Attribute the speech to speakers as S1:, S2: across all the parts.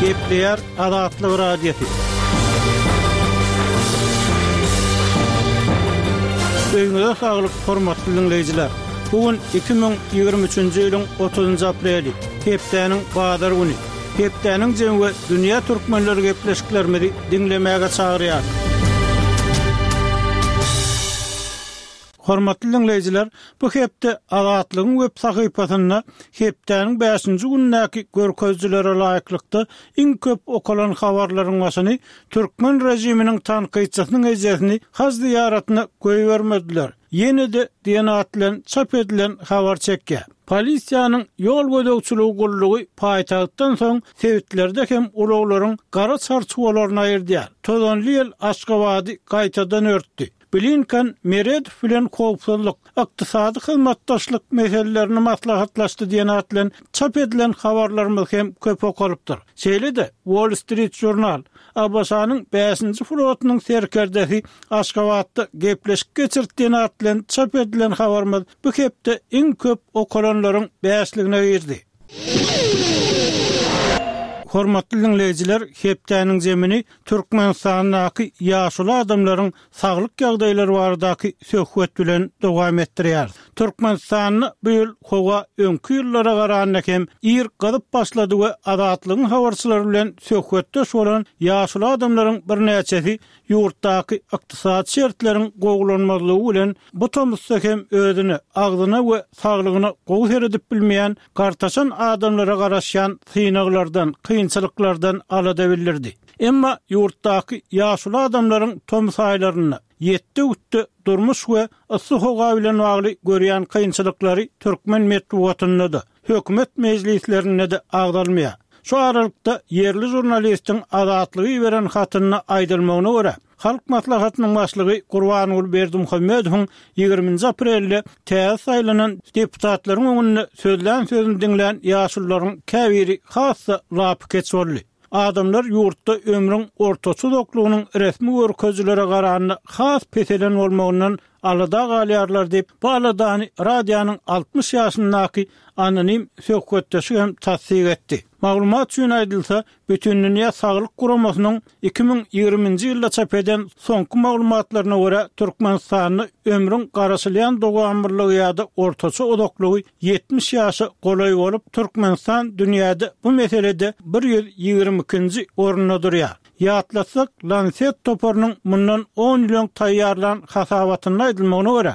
S1: Gepleyer Azatlyk radiosu. Öňüňizde saglyk, hormatly dinleyijiler. Bugün 2023-nji ýylyň 30-njy apreli, hepdeniň bazar güni. Hepdeniň jemgy dünýä türkmenleri gepleşiklerimizi dinlemäge çagyrýar. Hormatly dinleyijiler, bu hepde Azatlygyň web sahypasyna hepdeniň 5-nji günnäki görkezjilere laýyklykda iň köp okalan habarlaryň başyny türkmen rejiminiň tanqyçysynyň ejesini haz ziyaratına goýbermediler. Ýene-de diýen bilen çap edilen habar çekkä. Polisiýanyň ýol gödäwçiligi gullugy paýtagtdan soň sewitlerde hem ulaglaryň gara çarçuwalaryny aýyrdyar. Tozanly ýyl Aşgabaty gaýtadan örtdi. Blinken Meredov bilen howpsuzlyk, ykdysady hyzmatdaşlyk meselelerini maslahatlaşdy diýen bilen çap edilen habarlarymyz hem köp okalypdyr. Şeýle-de Wall Street Journal Abbasanyň 5-nji flotynyň serkerdesi Aşgabatda gepleşik geçirdiğini bilen çap edilen habarymyz bu hepde iň köp okalanlaryň 5-ligine girdi. Hormatly dinleyijiler, hepdeniň jemini Türkmenistanyň ýaşuly adamlaryň saglyk ýagdaýlary baradaky söhbet bilen dowam etdirýär. Türkmenistanyň bu ýyl howa öňkü ýyllara garaganda hem ýer gadyp başlady we azatlygyň habarçylary bilen söhbetde bolan ýaşuly adamlaryň bir näçesi ýurtdaky ykdysady şertleriň gowulanmalygy bilen bu tomuzda hem özüni, agdyny we saglygyny gowy edip bilmeýän gartaşan adamlara garaşan synaglardan, kynçylyklardan alada bildirdi. Emma ýurtdaky ýaşuly adamlaryň tomsaýlaryny ýetdi durmuş we ysy howa bilen bagly görýän kynçylyklary türkmen medeniýetinde, hökümet mejlislerinde de agdalmaýar. Şu aralykda yerli jurnalistiň azatlygy beren hatyny aýdylmagyna görä, Halk maslahatynyň başlygy Gurbanuly Berdimuhammedowyň 20-nji aprelde täze saýlanan deputatlaryň öňünde sözlän dinlän ýaşullaryň käbiri hassa lap keçboldy. Adamlar ýurtda ömrüň ortaçy doklugynyň resmi görkezjilere garaganda has peselen bolmagyndan alada galýarlar diýip Baladany radionyň 60 ýaşyndaky anonim söhbetdeşi hem tasdik etdi. Maglumat üçin aýdylsa, bütün dünýä saglyk guramasynyň 2020-nji ýylda çap eden soňky maglumatlaryna görä Türkmenistanyň ömrüň garaşylýan dogambyrlygy ýa-da ortaçy odaklygy 70 ýaşy golay bolup Türkmenistan dünýäde bu meselede 122-nji orunda durýar. Ýatlasak, Lancet toparynyň mundan 10 milyon taýýarlan hasabatyna aýdylmagyna görä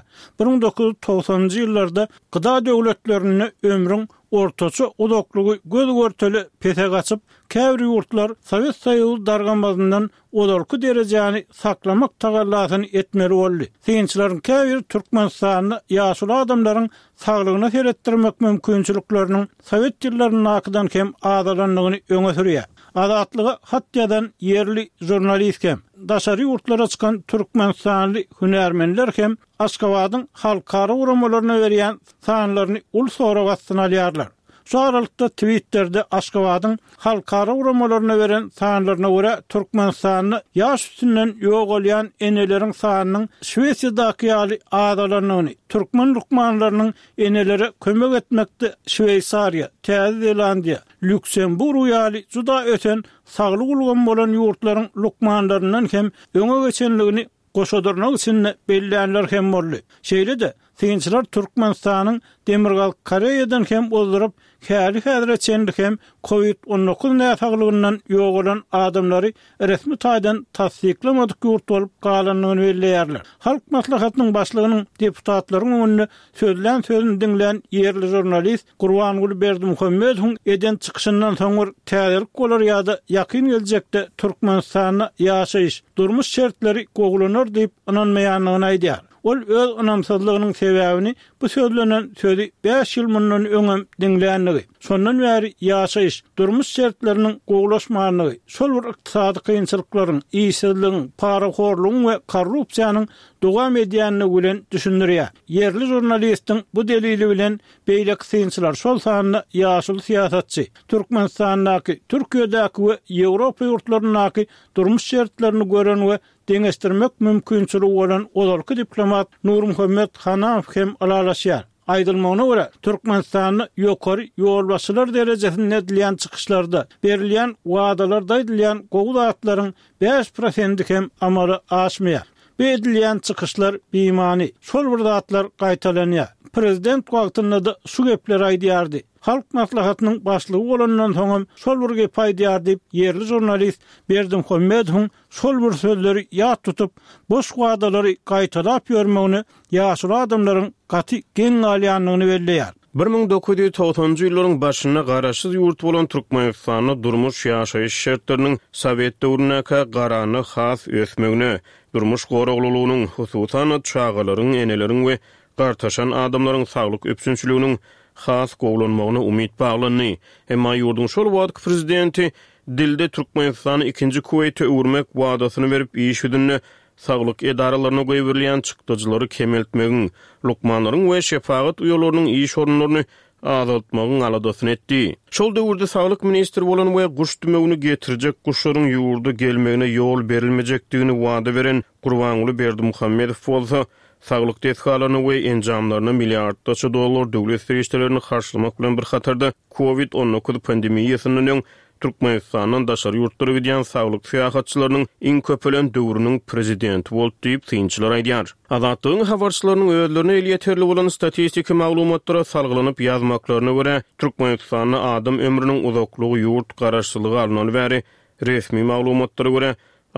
S1: 1990-njy ýyllarda gyda döwletlerini ömrüň ortaçy odaklygy göz görteli pete gaçyp, käbir ýurtlar Sowet Soýuzy dargamazyndan odalky derejäni saklamak tagallasyny etmeli boldy. Synçylaryň käbir Türkmenistanyň ýaşuly adamlaryň saglygyny seretdirmek mümkinçilikleriniň Sowet ýyllarynyň akydan hem adalanlygyny öňe sürýär. Azatlygy hatyadan yerli jurnalist hem daşary ýurtlara çykan türkmenistanly hünärmenler hem Aşgabatyň halkara uramalaryna berýän sanlaryny ul soragatsyna alýarlar. Şu aralykda Twitter'de Aşgabatyň halkara uramalaryna beren sanlaryna görä Türkmenistanyň ýaş üstünden ýok bolýan eneleriň sanynyň Şweýsiýadaky ýaly adalanlygyny, türkmen lukmanlarynyň eneleri kömek etmekde Şweýsariýa, Täze Zelandiýa, Lüksemburg ýaly juda öten saglyk ulgan bolan ýurtlaryň lukmanlaryndan hem öňe geçenligini goşadyrnak üçin belliler hem boldy. Şeýle-de synçylar Türkmenistanyň Demirgal Koreýadan hem boldurup häli çenlik hem COVID-19 näsaglygyndan ýok bolan adamlary resmi taýdan tasdiklamadyk ýurt bolup galanlygyny belleýärler. Halk maslahatynyň başlygynyň deputatlaryň öňünde sözlän dinlän yerli jurnalist Gurbanuly Berdimuhammedowyň eden çykyşyndan soň täzelik bolar ýa-da ýakyn geljekde Türkmenistanyň ýaşaýyş durmuş şertleri gowulanır diýip inanmaýanlygyny aýdýar. Ol öz anamsızlygynyň sebäbini bu sözlenen sözi 5 ýyl mundan öňem dinlänligi, şondan bäri ýaşaýyş, durmuş şertleriniň gowulaşmagyny, şol bir ykdysady kynçylyklaryň, ýysizligiň, paraxorlugyň we korrupsiýanyň dowam edýänligi bilen düşündirýär. Yerli jurnalistiň bu delili bilen beýlek synçylar şol sanyny ýaşul siýasatçy, Türkmenistanyň, Türkiýedäki we Ýewropa ýurtlarynyň durmuş şertlerini gören we deňestirmek mümkinçiligi bolan odalky diplomat Nurmuhammed Hanaw hem alalaşýar. aýdylmagyna görä Türkmenistanyny ýokary ýolbaşçylar derejesinde edilýän çykyşlarda berilýän wadalarda edilýän gowdatlaryň 5% hem amary aşmaýar. Bu edilýän çykyşlar beýmany, şol wurdatlar gaýtalanýar. Prezident wagtynda da şu gepler aýdýardy. Halk maslahatynyň başlygy bolandan soňam şol bir gep aýdýar diýip yerli jurnalist Berdimuhammedow şol bir sözleri ýat tutup boş wadalary gaýtalap ýörmegini ýaşul adamlaryň gaty geň alýanlygyny belleýär.
S2: 1990-njy ýyllaryň başyna garaşsyz ýurt bolan Türkmenistanyň durmuş ýaşaýyş şertleriniň Sowet döwrünäki garany has ösmegine, durmuş goraglulugynyň hususan çağalaryň, eneleriň we gartaşan adamlaryň saglyk öpsünçiliginiň has gowlanmagyna umyt baglandy. Emma ýurdun şol wagtky prezidenti dilde Türkmenistany ikinji Kuweyt'e öwürmek wadasyny berip iş üdünne saglyk edaralaryna goýurilýän çykdyjylary kemeltmegin, lukmanlaryň we şefaat uýalarynyň iş orunlaryny azaltmagyň aladasyny etdi. Şol döwürde saglyk ministri bolan we guş tümegini getirjek guşlaryň ýurda gelmegine ýol berilmejekdigini wada beren Gurbanuly Berdimuhammedow bolsa, saglyk tesgalaryny we enjamlaryny milliardlarça dollar döwlet serişlerini karşılamak bilen bir hatarda COVID-19 pandemiýasynyň Türkmenistanyň daşary ýurtlary gidýän saglyk syýasatçylarynyň iň köpelen döwrüniň prezidenti bolup diýip synçylar aýdýar. Azatlygyň habarçylarynyň özlerine el ýeterli bolan statistika maglumatlara salgylanyp ýazmaklaryna görä, Türkmenistanyň adam ömrüniň uzaklygy ýurt garaşsylygy alynan bäri resmi maglumatlara görä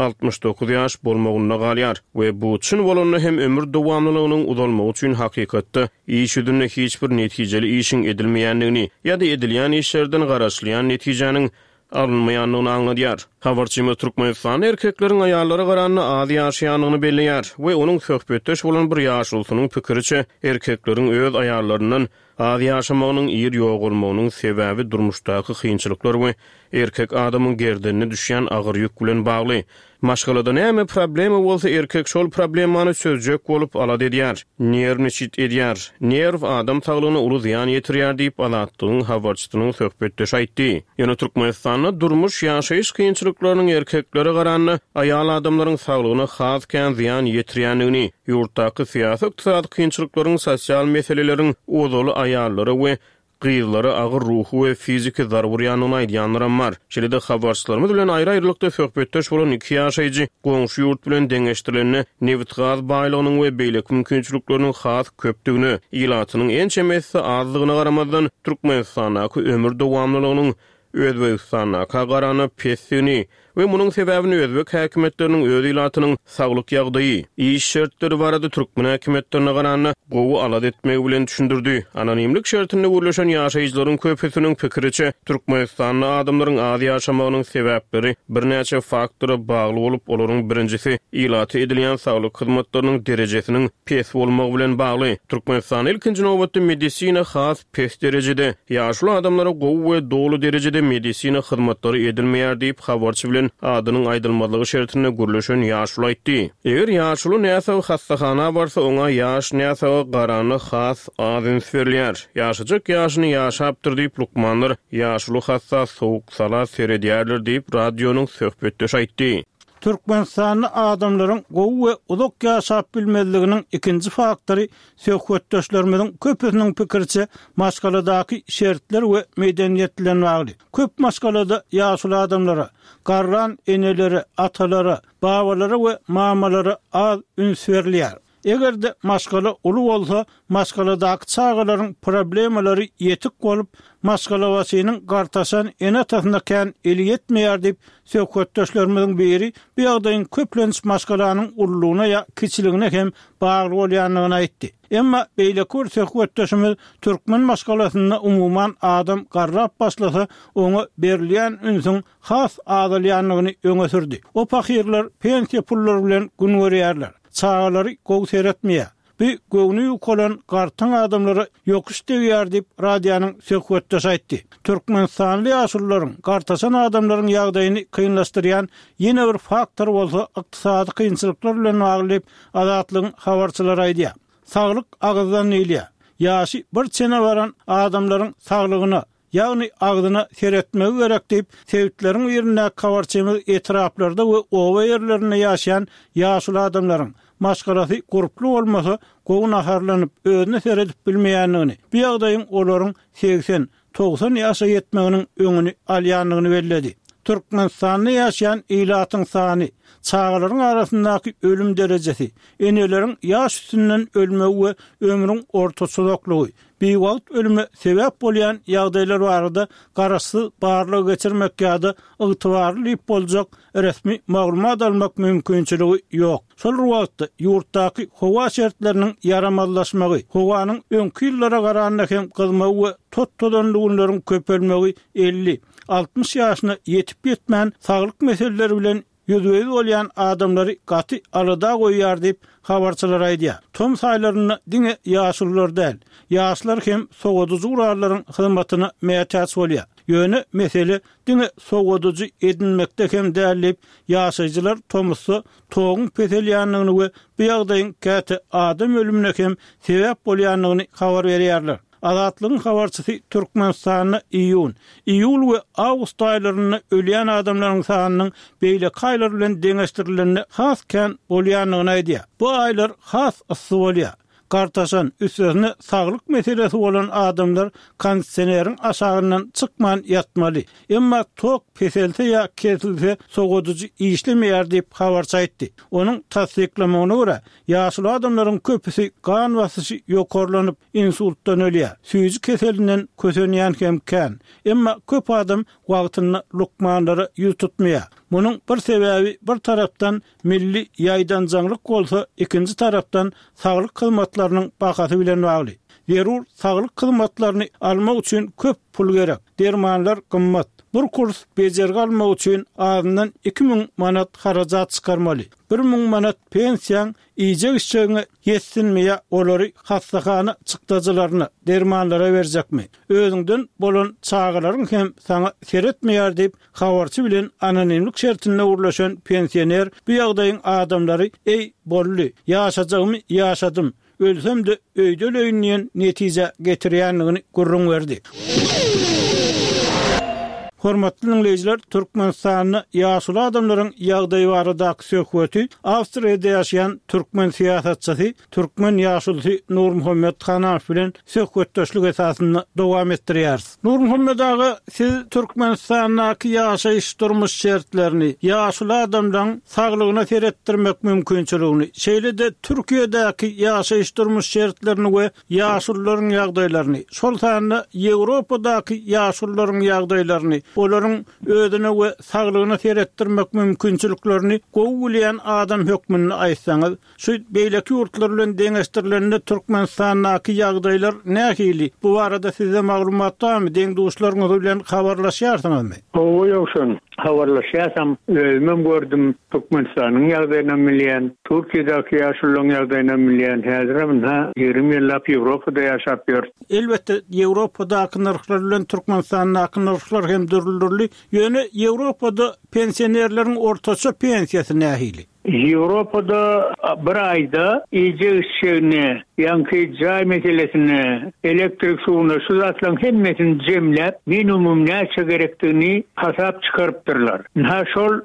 S2: 69 ýaş bolmagyna galýar we bu üçin bolany hem ömür dowamlylygynyň uzalmagy üçin hakykatda iş üdünne hiç bir netijeli işin edilmeýändigini ýa-da edilýän işlerden garaşlyan netijäniň alınmaýanlygyny anladýar. Habarçymyz Türkmenistan erkekleriň aýallary garanyny az ýaşaýanlygyny belleýär we onuň söhbetdeş bolan bir ýaşulsynyň pikiriçe erkekleriň öz aýallaryndan az ýaşamagynyň ýer ýok bolmagynyň sebäbi durmuşdaky kynçylyklar we erkek adamyň gerdenine düşýän agyr ýük bilen bagly. Maşgalada näme problemi bolsa erkek şol problemany sözjek bolup alad edýär, nerwni çit edýär, nerw adam saglygyna uly ziýan ýetirýär diýip alatdygyň habarçysynyň söhbetdeş aýtdy. Ýöne Türkmenistanyň durmuş ýaşaýyş kynçylyklarynyň erkekleri garanyny aýal adamlaryň saglygyna has kän ziýan ýetirýändigini, ýurtdaky syýasat kynçylyklaryň sosial meseleleriň ozaly aýallary we gyýlary agyr ruhy we fiziki zarurýanyny aýdýanlar bar. Şeýle-de habarçylarymyz bilen aýry-aýrylykda söhbetdeş bolan iki ýaşaýjy goňşy ýurt bilen deňeşdirilenini newit gaz baýlygynyň we beýlek mümkinçilikleriniň has köpdigini, ýylatynyň en çemesi azlygyna garamazdan Türkmenistanyň ömür dowamlylygynyň Özbekistana garany pesini we munyň sebäbini özbek häkimetleriniň öz ýylatynyň saglyk ýagdaýy, iş şertleri barada türkmen häkimetlerine garany gowy alad etmegi bilen düşündirdi. Anonimlik şertinde gürleşen ýaşaýjylaryň köpüsiniň pikiriçe Türkmenistanyň adamlaryň az ýaşamagynyň sebäpleri bir näçe faktora bagly bolup, olaryň birincisi ýylaty edilýän saglyk hyzmatlarynyň derejesiniň pes bolmagy bilen bagly. Türkmenistan ilkinji nowatda medisina has pes derejede, ýaşly adamlara gowy we dogly derejede medisina hyzmatlary edilmeýär diýip habarçy bilen adynyň aýdylmalygy şertine gürleşen ýaşly aýtdy. Eger ýaşly näse hastahana barsa oňa ýaş näse garany has adyn berilýär. Ýaşajak ýaşyny ýaşapdyr diýip lukmanlar ýaşly hasta sowuk sala seredýärler diýip radionuň söhbetdeş aýtdy.
S1: Türkmenistanyň adamlaryň gowy we uzak ýaşap bilmezliginiň ikinji faktory söhbetdeşlerimiziň köpüsiniň pikiriçe maşgaladaky şertler we medeniýet bilen bagly. Köp maşgalada ýaşly adamlara, garran eneleri, atalary, babalary we mamalary az üns berilýär. Egerde maşgala uly bolsa, maşgaladaky çağalaryň problemleri ýetik bolup, maşgala wasynyň gartaşan ene tahyndakän eli ýetmeýär diýip söhbetdeşlerimiziň biri bu ýagdaýyň köplenç maşgalanyň ululugyna ýa kiçiligine hem bagly bolýanlygyny aýtdy. Emma beýle söhbetdeşimiz türkmen maşgalasyna umumyň adam garrap başlasa, oňa berilýän ünsüň has azalýanlygyny öňe sürdi. O pakirler pensiýa pullary bilen gün görýärler. Çağalary gowy seretmeýär. Bu gowny ýokalan gartyň adamlary ýokuş degýär diýip radionuň söhbetdeş aýtdy. Türkmenistanly ýaşullaryň gartaşan adamlaryň ýagdaýyny kynlaşdyrýan ýene bir faktor bolsa ykdysady kynçylyklar bilen bagly azatlygyň habarçylary aýdýar. Saglyk agzdan ýylýar. Ýaşy bir çene baran adamlaryň saglygyna ýagny agdyna seretmegi gerek diýip sebitlerin ýerine kawarçymyz etraplarda we owa ýerlerinde ýaşaýan ýaşul adamlaryň maşgarasy guruply bolmasa gowy naharlanyp özüne seredip bilmeýänligini, bu ýagdaýyň olaryň 80-90 ýaşa ýetmeginiň öňüni alýanlygyny belledi. Türkmenistanda ýaşaýan ilatyň sany, çağlaryň arasyndaky ölüm derejesi, eneleriň ýaş üstünden ölmegi we ömrüň ortaçylyklygy, beýwagt ölüme sebäp bolýan ýagdaýlar barada garaşsyz barlyk geçirmek ýa-da ygtybarly boljak resmi maglumat almak mümkinçiligi ýok. Şol wagtda ýurtdaky howa şertleriniň yaramazlaşmagy, howanyň öňki ýyllara garanda hem gyzmagy we tot-todanlygylaryň köpelmegi 50-60 ýaşyna ýetip ýetmän saglyk meseleleri bilen yüzüýüz bolýan adamlary gaty alada goýýar diýip habarçylar aýdýar. Tom saýlaryny diňe ýaşullar däl, ýaşlar hem sowadyjy urarlaryň hyzmatyna mätäç bolýar. Ýöne mesele diňe sowadyjy edinmekde hem dälip ýaşaýjylar tomusy toğun petelýanlygyny we bu ýagdaýyň käte adam ölümine hem sebäp bolýanlygyny habar berýärler. Azatlygyň habarçysy Türkmenistanyň iýul we awgust aýlaryny ölýän adamlaryň sanynyň beýle gaýlar bilen deňeşdirilende has kan bolýanlygyny aýdýar. Bu aýlar has ysy bolýar. Gartaşan üstüne saglyk meselesi bolan adamlar kondisioneriň aşagyndan çykman ýatmaly. Emma tok peselse ýa kesilse sowadyjy işlemeýär diýip habarçy aýtdy. Onuň tasdiklamagyna görä, ýaşul adamlaryň köpüsi gan basyşy ýokarlanyp insultdan ölýär. Süýji keselinden kösenýän hem kan. Emma köp adam wagtyny lukmanlara ýüz tutmaýar. Bunun bir sebäbi bir tarapdan milli ýaýdanjaňlyk bolsa, ikinji tarapdan saglyk hyzmatlarynyň bahasy bilen bagly. Zerur saglyk hyzmatlaryny almak üçin köp pul gerek. Dermanlar gymmat. Bir kurs bejerge almak üçin azyndan 2000 manat harajat çykarmaly. 1000 manat pensiýaň iýje işçiňe ýetsinmeýär, olary hastahana çykdagylaryna, dermanlara berjekmi? Özüňden bolan çağlaryň hem saňa seretmeýär diýip habarçy bilen anonimlik şertinde urlaşan pensioner bu ýagdaýyň adamlary ey bolly, ýaşajagmy ýaşadym, ölsem de öýde öýünýän netije getirýänligini gurrun berdi. Hormatly dinleyijiler, Türkmenistanyň ýaşul adamlaryň ýagdaýy baradaky söhbeti Awstriýada ýaşaýan türkmen siýasatçysy, türkmen ýaşulsy Nur Muhammed Hanafi bilen söhbetdeşlik esasynda dowam etdirýär. Nur Muhammed aga, siz Türkmenistanyň ýaşaýyş durmuş şertlerini, ýaşul adamlaryň saglygyna seretdirmek mümkinçiligini, şeýle-de Türkiýedäki ýaşaýyş durmuş şertlerini we ýaşullaryň ýagdaýlaryny, şol sanda Ýewropadaky ýaşullaryň ýagdaýlaryny, olaryň özüne we saglygyna seretdirmek mümkinçiliklerini gowulýan adam hökmüni aýtsaňyz, şu beýleki ýurtlar bilen deňeşdirilende Türkmenistanyň ýagdaýlar nähili? Bu barada size maglumat barmy? Deňduşlaryňyz bilen habarlaşýarsyňyzmy?
S3: O ýokşun. Habarlaşýarsam, özüm gördüm Türkmenistanyň ýagdaýyna bilýän, Türkiýedäki ýaşullaryň ýagdaýyna bilýän, häzirim 20 ýyllap Ýewropada ýaşap ýör.
S1: Elbetde Ýewropadaky narhlar bilen Türkmenistanyň narhlar hem dürlürli. Ýöne Ýewropada pensionerleriň ortaça pensiýasy nähili?
S3: Ýewropada bir aýda iýje işçini, ýa-ni jaý meselesini, elektrik suwuny, şu zatlaryň hemmesini jemläp, minimum näçe gerekdigini hasap çykarypdyrlar. Ha şol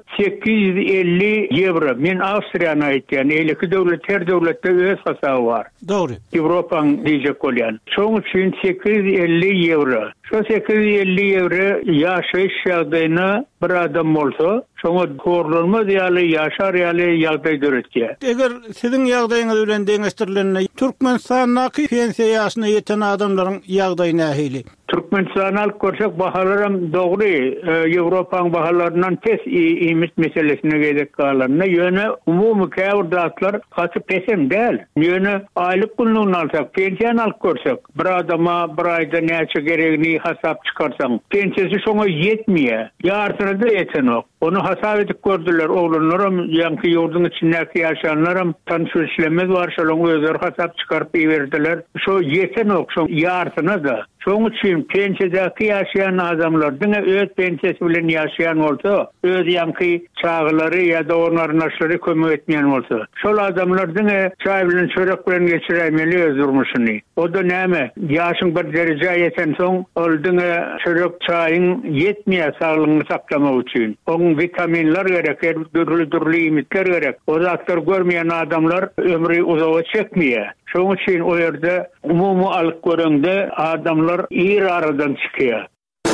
S3: 850 euro. Men Awstriýany aýtýan, eleki döwlet her döwletde öz hasaby bar.
S1: Dogry.
S3: Ýewropaň diýjek bolýan. Şoň üçin 850 euro. Şu 850 euro ýaşaýyş ýagdaýyna bir adam bolsa, şoňa gorlanma diýýärli, ýaşar ýaly ýagdaý döretýär.
S1: Eger siziň ýagdaýyňyz bilen deňeşdirilende Türkmenistanyň pensiýa ýaşyna ýeten adamlaryň ýagdaýy nähili?
S3: Türkmenistanal görşek bahalarım doğru Ýewropaň bahalarından tez iýmit meselesine gelip galanna ýöne umumy käwirdatlar hasy pesem däl. Ýöne aýlyk günlüğünü alsak, pensiýany alyp görsek, bir adama bir aýda näçe geregini hasap çykarsaň, pensiýasy şoňa ýetmeýär. Ýartyna da ýetenok. Onu hasap edip gördüler. Oğlanlarım, ýanky ýurdun içindäki ýaşanlarym tanşyşlemez bar, şolaň özleri hasap çykaryp berdiler. Şo ýetenok, şo ýartyna da. Şoň üçin pensiyadaki yaşayan adamlardan öz pensiyasi bilen yaşayan olsa, öz ýanky çağları ya da onların aşları kömek etmeyen olsa, şol adamlardan çay bilen çörek bilen geçiremeli öz durmuşunu. O da näme? Yaşın bir derece yeten soň olduna çörek çayın yetmeýär sağlygyny saklamak üçin. Onun vitaminler gerek, türlü imitler gerek. O zatlar görmeyen adamlar ömrü uzağa çekmeýär. Şoň üçin o ýerde umumy alyp görende adamlar ýer aradan çykýar.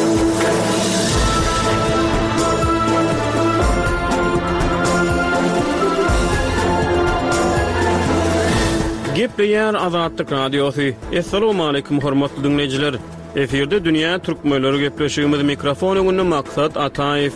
S2: Gepleýär Azatlyk Radiosu. Assalamu alaykum hormatly dinleýijiler. Eferde dünýä türkmenleri gepleşigimiz mikrofon öňünde maksat Ataýew.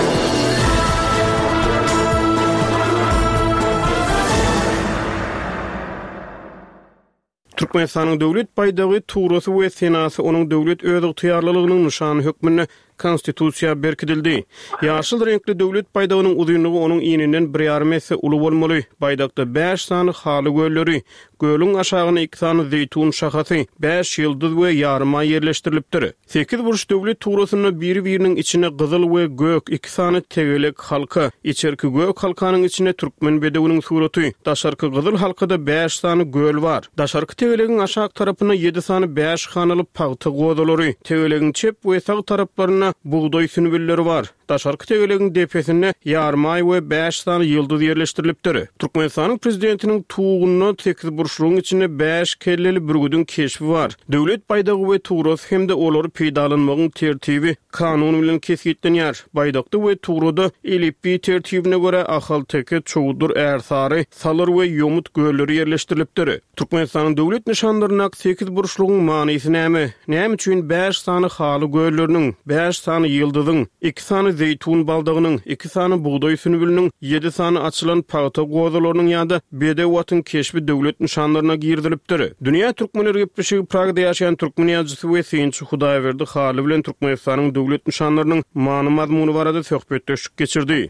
S2: Türkmenistanyň döwlet paýdagy Tuğrasy we Senasy onuň döwlet öz ygtyýarlylygynyň nişany hökmüne konstitusiýa berkidildi. Ýaşyl renkli döwlet paýdagynyň uzunlygy onuň iňinden 1,5 metre uly bolmaly. Paýdakda 5 sany haly gölleri, göliň aşagyna 2 sany zeytun şahasy, 5 ýyldyz we ýarma ýerleşdirilipdir. 8 burç döwlet tuğrasyny bir-biriniň içine gyzyl we gök 2 sany tegelek halka, içerki gök halkanyň içine türkmen bedewiniň suraty, daşarky gyzyl halkada 5 sany göl bar. Daşarky tegelegiň aşak tarapyna 7 sany 5 hanaly paýta godalary, tegelegiň çep we sag taraplaryna buğday sünbülleri var. Daşarky tegelegiň depesine ýarma we 5 sany ýyldyz ýerleşdirilipdir. Türkmenistanyň prezidentiniň tuğunyna 8 burçluğun içine 5 kelleli bürgüdün keşfi var. Döwlet paýdagy we tuğras hemde olary peýdalanmagyň tertibi kanun bilen kesgitlenýär. Paýdakda we tuğrada elipbi tertibine göre ahal teke çoğudur ersary, salar we ýomut gölleri ýerleşdirilipdir. Türkmenistanyň döwlet nişanlaryna 8 burçluğun manysi näme? Näme üçin 5 sany haly gölleriniň, 5 sany ýyldyzyň, 2 sany zeytun baldagynyň, 2 sany buğday sünbüliniň, 7 sany açylan paýta gozalarynyň ýa-da bedewatyň keşfi döwlet nişanlaryna girdilipdir. Dünýä türkmenleri gepleşigi Pragda ýaşaýan türkmen ýazgysy we Sençi Hudaýberdi haly bilen Türkmenistanyň döwlet nişanlarynyň many mazmuny barada söhbetleşik geçirdi.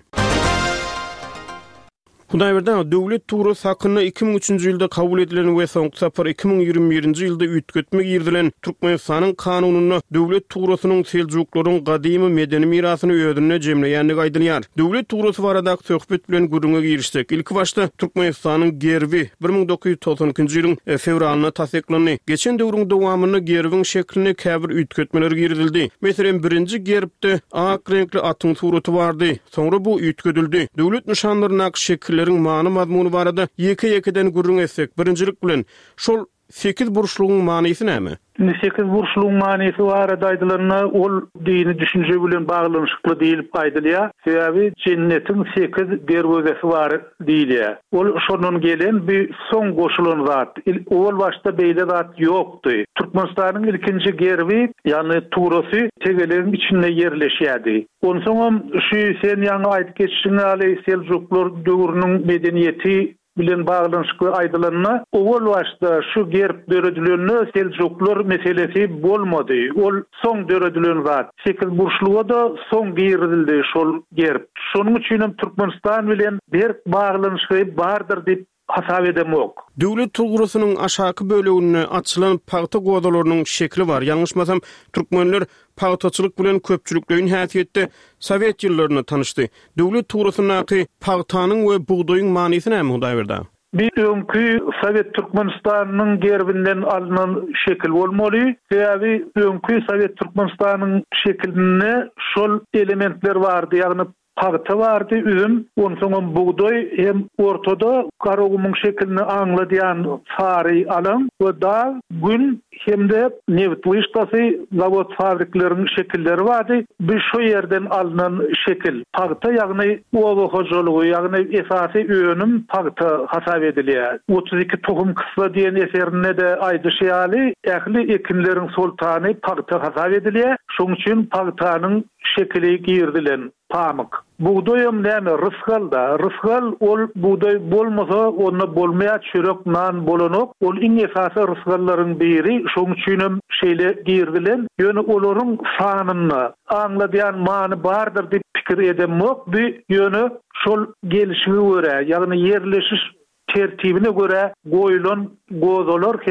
S2: Hudaýberden döwlet tuğrasy hakyna 2003-nji ýylda kabul edilen we soňky sapar 2021-nji ýylda üýtgetmek ýerdilen Türkmenistanyň kanunyna döwlet tuğrasynyň Seljuklaryň gadymy medeni mirasyny öýdüne jemleýänligi aýdylýar. Döwlet tuğrasy baradaky söhbet bilen gürüňe girişdik. İlk başta Türkmenistanyň gerbi 1992-nji ýylyň fevralyna tasdiklandy. Geçen döwrüň dowamyny gerbiň şekline käbir üýtgetmeler girdildi. Meselem birinji gerbde ak renkli atyň suraty bardy. Soňra bu üýtgedildi. Döwlet nişanlaryna şekil many mazmuny barada ýeke-ýekeden gürrüň etsek, birinjilik bilen şol 8 burçluğun manysy näme?
S4: 8 burçluğun manysy barada aýdylarna ol dini düşünje bilen baglanyşykly diýilip aýdylýar. Sebäbi cennetiň 8 derwezesi bar diýilýär. Ol şonun gelen bir soň goşulan zat. Ol başda beýle zat ýokdy. Türkmenistanyň ilkinji gerbi, ýani tuğrasy tegelegiň içinde ýerleşýärdi. Onsoň şu sen ýa-ni aýdyp geçişiňe aly Seljuklar döwrüniň medeniýeti bilen baglanyşykly aýdylanma, ol başda şu gerb döredileni Seljuklar meselesi bolmady. Ol soň döredilen zat. 8 burçluğa da soň girdildi şol gerb. Şonuň üçin Türkmenistan bilen bir baglanyşy bardyr diýip hasap edemok.
S2: Döwlet tuğrasynyň aşaky bölegine açylan paýta godalarynyň şekli var. Ýalňyşmasam türkmenler paýtaçylyk bilen köpçülikleýin häsiýetde Sowet ýyllaryna tanyşdy. Döwlet tuğrasynyň paýtanyň we buğdaýyň manysy näme Hudaýberda?
S4: Bir öňkü Sowet Türkmenistanyň gerbinden alynan şekil bolmaly. Sebäbi öňkü Sowet Türkmenistanyň şekline şol elementler bardy, ýagny paýta bardy, üzüm, onsoň buğday hem ortada garagumyň şeklini aňladýan sary alan we da gün hemde neftlyştasy zavod fabriklarynyň şekilleri bardy. Bir şu ýerden alynan şekil paýta, ýagny owa hojulugy, ýagny esasy öňüm paýta hasap edilýär. 32 tohum kısla diýen eserinde de aýdyşýaly, ähli ekinleriň sultany paýta hasap edilýär. Şoň üçin paýtanyň şekili girdilen pamyk. Buğdayım näme? Rysgalda. Rysgal ol buğday bolmasa onda bolmaýa çörek nan bolanok. Ol iň esasy rysgallaryň biri. Şoň üçin şeýle girdilen. Ýöne olaryň sanyny aňladýan many bardyr diýip pikir edemok. Bir ýöne şol gelişige görä, ýagny ýerleşiş tertibine göre goýulan gozalar hem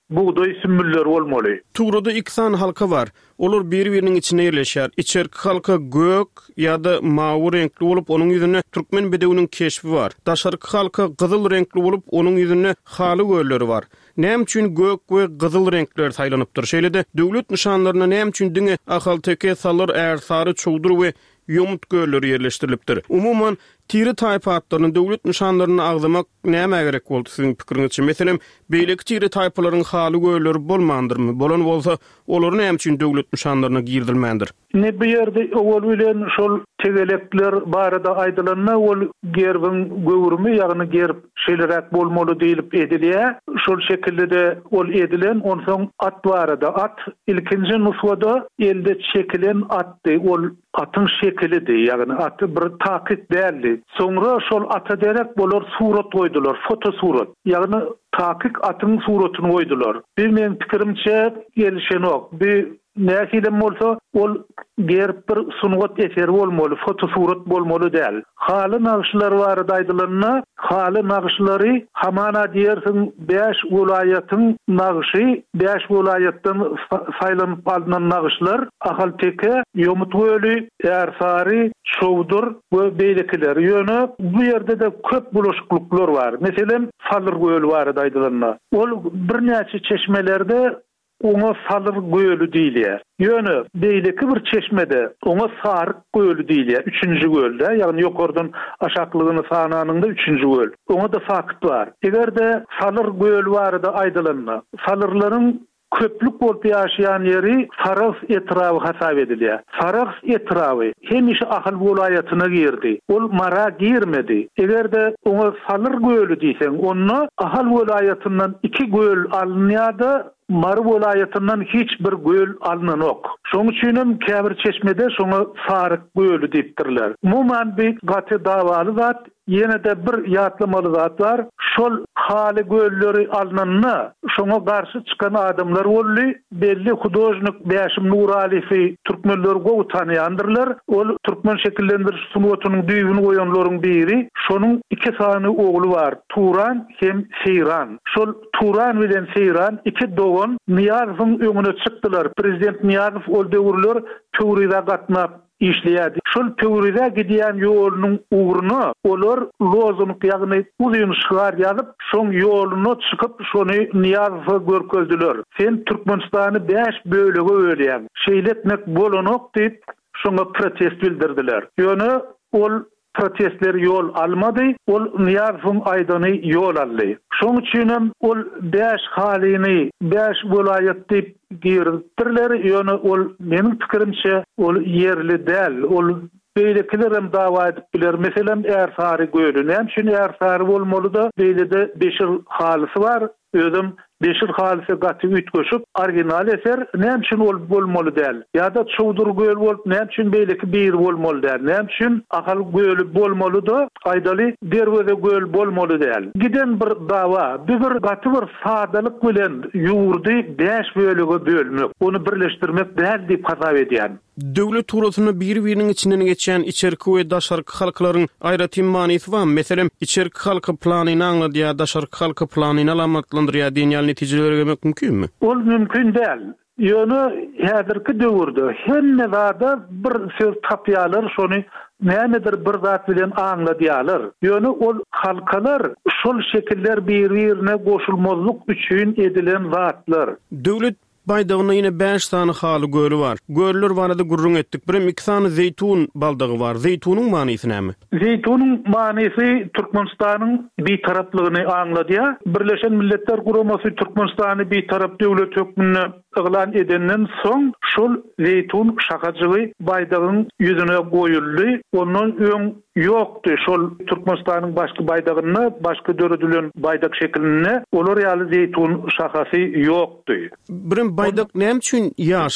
S4: buğday sümbülleri bolmaly.
S2: Tuğrada iksan halka var. Olur bir-birinin içine yerleşer. İçerki halka gök ya da mavi renkli olup onun yüzüne Türkmen bedewinin keşfi var. Daşarkı halka kızıl renkli olup onun yüzüne halı gölleri var. Näme üçin gök we kızıl renkler saylanypdyr? Şeýle-de döwlet nişanlaryna näme üçin diňe ahal teke salar ärsary çowdur we yumut gölleri yerleşdirilipdir. Umuman tiri taýpatlaryny döwlet nişanlaryny agzamak näme gerek boldy siziň pikiriňizçe? Meselem, beýleki tiri taýpalaryň haly gölleri bolmandyrmy? Bolan bolsa, olary näme üçin döwlet nişanlaryna girdilmändir?
S4: Ne bu yerde ol bilen şol tegelepler barada aýdylanma ol gerbin göwürmi ýagny gerb şeýlerek bolmaly diýilip edilýär. Şol şekilde de ol edilen onsoň at barada at ilkinji nuswada elde çekilen atdy. Ol atyň şekilidi, ýagny aty bir takyt däldi. Soňra şol ata derek bolar surat goýdular, foto surat. Ýagny takyk atyň suratyny goýdular. Benim pikirimçe gelişen ok. Bir nähilem bolsa ol gerb bir sungat eseri bolmaly, foto surat bolmaly däl. Haly nagşylar barada aýdylanma, haly nagşylary hamana diýersiň 5 welaýatyň nagşy, 5 welaýatdan saýlanyp alynan nagşylar ahal teke, Yomut göli, Ärsary, Çowdur we beýlekiler. Ýöne bu ýerde de köp bulaşıklyklar var. Meselem Salyr göli barada aýdylanma. Ol birnäçe çeşmelerde ona Salyr göli diýilýär. Ýöne beýleki bir çeşmede ona Saryk göli diýilýär. 3-nji gölde, ýagny ýokardan aşaklygyny sananyňda 3-nji göl. Ona da fakyt bar. Egerde Salyr göli barada aýdylanma, Salyrlaryň köplük bolup ýaşaýan ýeri Sarax etrawy hasap edilýär. Sarax etrawy hemişe ahal welaýatyna girdi. Ol mara girmedi. Egerde ona Salyr göli diýseň, onu ahal welaýatyndan 2 göl alınýardy. Mary welaýatyndan hiç bir göl alynanok. Şoň üçin käbir çeşmede şoňa Saryk göli diýipdirler. Umuman bir gaty dawaly zat, ýene de bir ýatlamaly zat bar. Şol haly gölleri alynanna şoňa garşy çykan adamlar boldy. Belli hudojnik Bäşim Nuralifi türkmenler gowy tanýandyrlar. Ol türkmen şekillendiriş sunuwatynyň düýbüni goýanlaryň biri. Şonuň 2 sany ogly bar, Turan hem Seyran. Şol Turan bilen Seyran 2 dogan Niyazowyň öňüne çykdylar. Prezident Niyazow ol döwürler Töwride gatnap işleýärdi. Şol Töwride gidýän ýolunyň uğruna olar lozunuk ýagny uzun şygar ýazyp, şoň ýoluny çykyp şonu Niyazowa görkezdiler. Sen Türkmenistany 5 bölege bölýän. Şeýletmek bolanok diýip şoňa protest bildirdiler. Ýöne ol protestler yol almadı, ol Niyazowyň aýdany yol aldy. Şoň üçin ol 5 halyny 5 welaýat diýip girdirler. Ýöne ol meniň pikirimçe ol yerli däl. Ol beýlekiler hem dawa edip biler. Meselem Ärsary göli. Näme üçin Ärsary bolmaly da beýlede Beşir halysy var. Özüm Beşir halysy gaty ütgeşip original eser näme üçin ol bolmaly däl. Ýa-da Çowdur göl bolup näme üçin beýleki bir bolmaly däl. Näme üçin ahal göli bolmaly da aýdaly derwede göl bolmaly däl. Giden bir dawa, bir gaty bir sadalyk bilen ýurdy 5 bölege bölmek, onu birleşdirmek däl diýip hasap edýän.
S2: Döwlet turatyny bir-biriniň içinden geçen içerki we daşarky halklaryň aýratym manysy var. Meselem, içerki halka planyny anladýar, daşarky halka planyny alamatlandyrýar diýen netijelere gelmek mümkinmi? Ol
S4: mümkin däl. Ýöne häzirki döwürde hemme zada bir söz tapýarlar, şonu nämedir bir zat bilen anladýarlar. Ýöne ol halkalar şol şekiller bir-birine goşulmazlyk üçin edilen zatlar.
S2: Döwlet baydagyna ýene 5 sany haly göli var. Göller barada gurrun etdik. Birim 2 sany zeytun baldagy var. Zeytunyň manysy näme?
S4: Zeytunyň manysy Türkmenistanyň bir taraplygyny anladýar. Birleşen Milletler Guramasy Türkmenistany bir tarap döwlet hökmüne ýylan edenden soň şol zeytun şakaçygy baydagyň ýüzüne goýuldy. Onuň öň ýokdy. Şol Türkmenistanyň başga baydagyna, başga döredilen baydak şekline olar ýaly zeytun şakasy ýokdy.
S2: Birim baydak näme üçin ýaşyl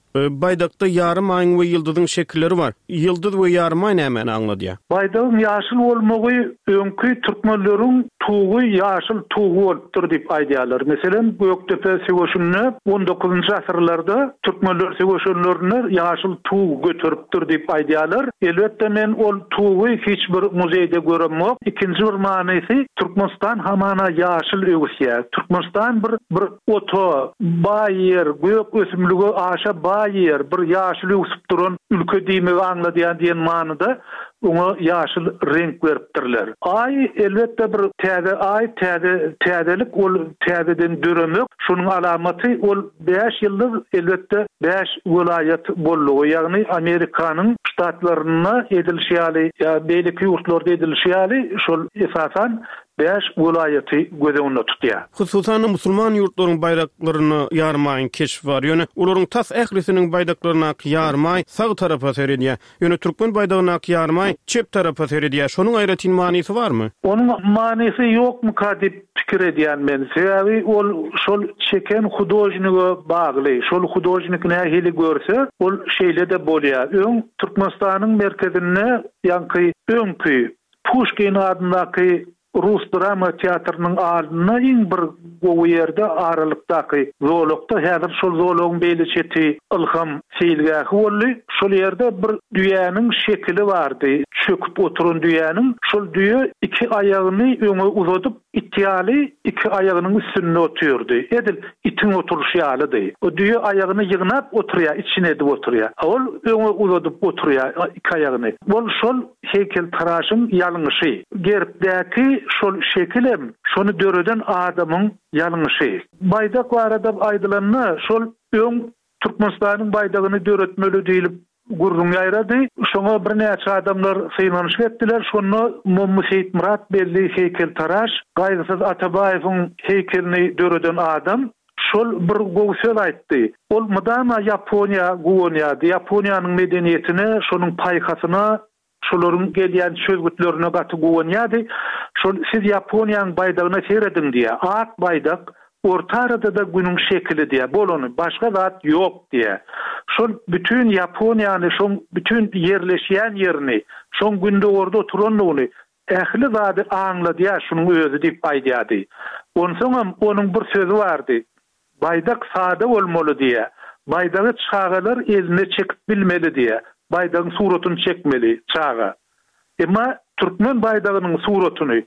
S2: Baydakda yarım ayın we ýyldyzyň şekilleri bar. Ýyldyz we yarım ay näme aňlady?
S4: Baydağın ýaşyl bolmagy öňkü türkmenleriň tuğu ýaşyl tuğu bolupdyr diýip aýdýarlar. Meselen Göktepe segoşuny 19-njy asyrlarda türkmenler segoşunlaryny ýaşyl tuğu götüripdir diýip aýdýarlar. Elbetde men ol tuğu hiç bir muzeýde göremok. Ikinji bir manysy Türkmenistan hamana ýaşyl öwüsýär. Türkmenistan bir oto, baýer, gök ösümlügi aşa baýer, bir ýaşyl öwüsüp duran ülke diýmegi aňladýan diýen manyda ona ýaşyl renk beripdirler. Ay elbetde bir täze ay, täzelik ol täzeden döremek, şonuň alamaty ol 5 ýyllyk elbetde 5 welaýat bollugy, ýagny Amerikanyň ştatlaryna edilşýäli ýa beýleki ýurtlarda edilşýäli şol esasan 5 welaýaty göze önüne tutýar.
S2: Hususan musulman ýurtlaryň bayraklaryny ýarmaýyn keşif bar. Ýöne olaryň tas ählisiniň bayraklaryna ýarmaý sag tarafa seredýär. Ýöne türkmen bayragyna ýarmaý çep tarafa seredýär. Şonuň aýratyn manysy barmy?
S4: Onuň manysy ýokmy ka diýip pikir edýän men. Sebebi ol şol çeken hudojnyga bagly. Şol hudojnik nähili görse, ol şeýle de bolýar. Öň Türkmenistanyň merkezine ýanky öňkü Pushkin adyndaky Rus drama teatrının aldyna iň bir gowy ýerde aralykdaky zolukda häzir şol zolugyň beýleçeti Ilham Seýilgäki boldy. Şol ýerde bir düýäniň şekili bardy. Çöküp oturan düýäniň şol düýe iki aýagyny öňe uzatyp itýaly iki aýagynyň üstüne oturdy. Edil itiň oturuşy alydy. O düýe aýagyny ýygnap oturýar, içine edip oturýar. Ol öňe uzatyp oturýar iki aýagyny. Bol şol heýkel taraşyň ýalňyşy. Geripdäki şol şekilem şonu döreden adamın ýalňyşy. Baydak barada aýdylanyna şol öň Türkmenistanyň baydagyny döretmeli diýilip gurrun ýaýrady. Şoňa bir näçe adamlar syýnanyş etdiler. Şonu Muhammed Murat belli heýkel taraş, Gaýdysyz Atabaýewiň heýkelini döreden adam şol bir gowy söz aýtdy. Ol mudama Ýaponiýa gowunýady. Ýaponiýanyň medeniýetine, şonuň paýkasyna, şolaryň gelýän sözgütlerine gaty gowunýady. Şol siz Ýaponiýanyň baydagyna seredin diýe. Ak baydak orta arada da günün şekili diye, bolony başka zat yok diye. Şol bütün Yaponiýany, şol bütün yerleşýän yerini, şol günde orada oturanlygyny ähli zady aňlady ýa şunyň özü diýip aýdýady. Onsoň onuň bir sözü bardy. Baydak sada bolmaly diye. Baydagy çağalar eline çekip bilmeli diye. Baydagyň suratyny çekmeli çağa. Emma Türkmen baydagynyň suratyny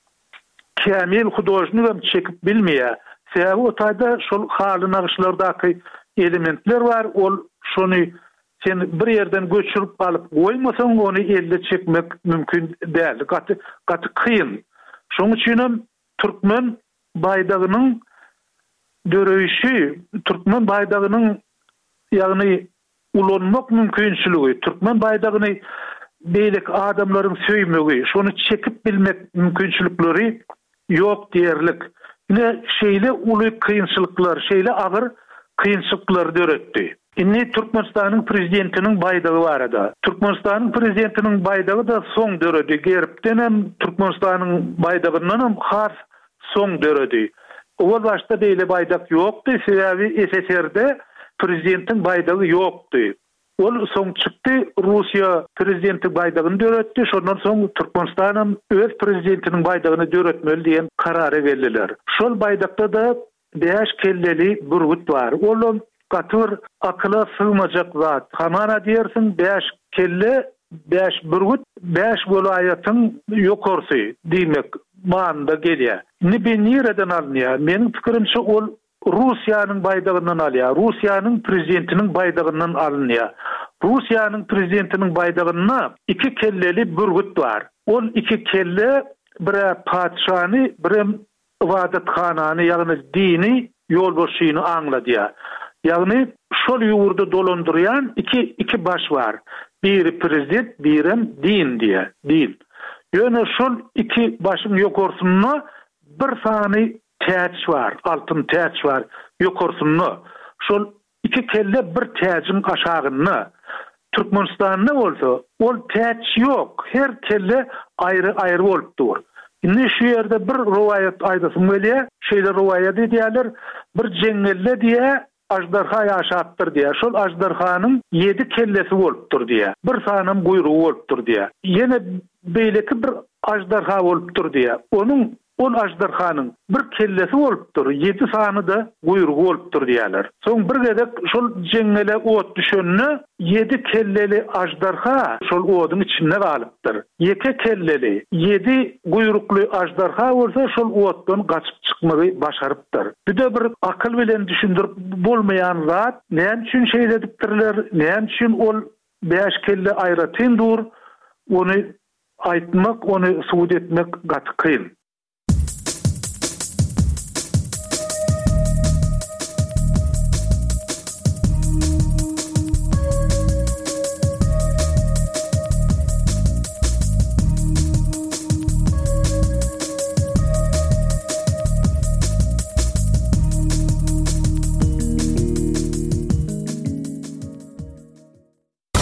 S4: Kamil hudojnygam çekip bilmeýär. Sebebi o taýda şol haly naqşlardaky elementler bar, ol şonu sen bir ýerden göçürüp alyp goýmasaň onu elde çekmek mümkin däl. Gaty kıyın. Şoň üçin Türkmen baydagynyň döreýişi, Türkmen baydagynyň ýagny ulanmak mümkinçiligi, Türkmen baydagyny beýlik adamlaryň söýmegi, şonu çekip bilmek mümkinçilikleri ýok diýerlik. Ne şeýle uly kıyınçylyklar, şeýle agyr kıyınçylyklar döretdi. Inni Türkmenistanyň prezidentiniň baydagy barada. Türkmenistanyň prezidentiniň baydagy da soň döredi. Geripden hem Türkmenistanyň baydagyndan hem has soň döredi. Ol başda beýle baydak ýokdy, sebebi SSR'de prezidentin baydagy ýokdy. Ol soň çykdy, Russiýa prezidenti baydagyny döretdi, şondan soň Türkmenistan öz prezidentiniň baydagyny döretmeli diýen karary berdiler. Şol baydakda da 5 kelleli burgut bar. Ol gatyr akyla sığmajak zat. Hamana diýersiň 5 kelle, 5 burgut, 5 welaýatyň ýokarsy diýmek manada gelýär. Nereden alınýar? Meniň pikirimçe ol Russiýanyň baydagyndan alýar. Russiýanyň prezidentiniň baydagyndan alınýar. Russiýanyň prezidentiniň baydagyna 2 kelleli burgut bar. Ol 2 kelle bir padşahny, bir ibadathanany, ýagny dini ýolbaşyny aňladýar. Ýagny şol ýurda dolandyrýan iki baş bar. Biri prezident, biri din diýär. Din. Ýöne şol 2 başyň ýokarsyna bir sany täç var, altyn täç var ýokarsyna. Şol 2 kelle bir täçiň aşagyna. Türkmenistanyň bolsa, ol täç ýok. Her kelle aýry bolupdyr. Indi şu ýerde bir rowaýat aýdasym gelýär. Şeýle rowaýat edýärler. Bir jengelle diýe ajdarha ýaşapdyr diýär. Şol ajdarhanyň 7 kellesi bolupdyr diýär. Bir sanam guyrugy bolupdyr diýär. Ýene beýleki bir ajdarha bolupdyr diýär. Onuň ol ajdarhanyň bir kellesi bolupdyr, 7 sany da guyrugy bolupdyr diýerler. Soň bir gedek şol jeňele ot düşenni 7 kelleli ajdarha şol odyň içinde galypdyr. 2 kelleli 7 guyrukly ajdarha bolsa şol otdan gaçyp çykmagy başarypdyr. Bir de bir akyl bilen düşündirip bolmaýan zat näme üçin şeýledipdirler, näme üçin ol 5 kelle aýratyndyr, onu aýtmak, onu subut etmek gaty kyn.